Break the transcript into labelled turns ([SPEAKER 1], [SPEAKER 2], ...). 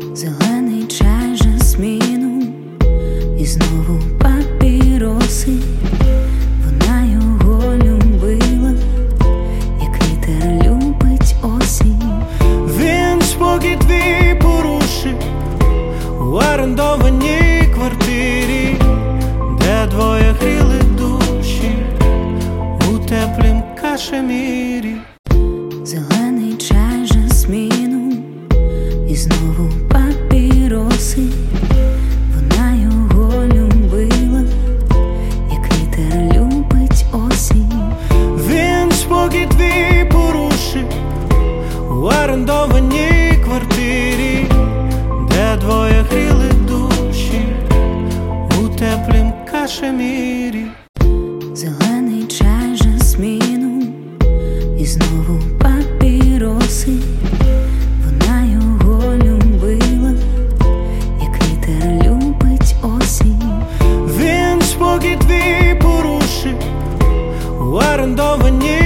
[SPEAKER 1] Зелений чай жасміну і знову папіроси. Вона його любила, як вітер любить осінь.
[SPEAKER 2] Він спокій твій порушив у орендованій квартирі, де двоє гріли душі у теплім кашемірі.
[SPEAKER 1] Зелений чай жасміну і знову папіроси. Вона його любила, як вітер любить осінь.
[SPEAKER 2] Він спокій твій порушив у орендованій квартирі, де двоє гріли душі у теплім кашемірі.
[SPEAKER 1] Зелений чай жасміну і знову папіроси. Вона його любила, як вітер любить осінь.
[SPEAKER 2] Він спокій твій порушив у орендованій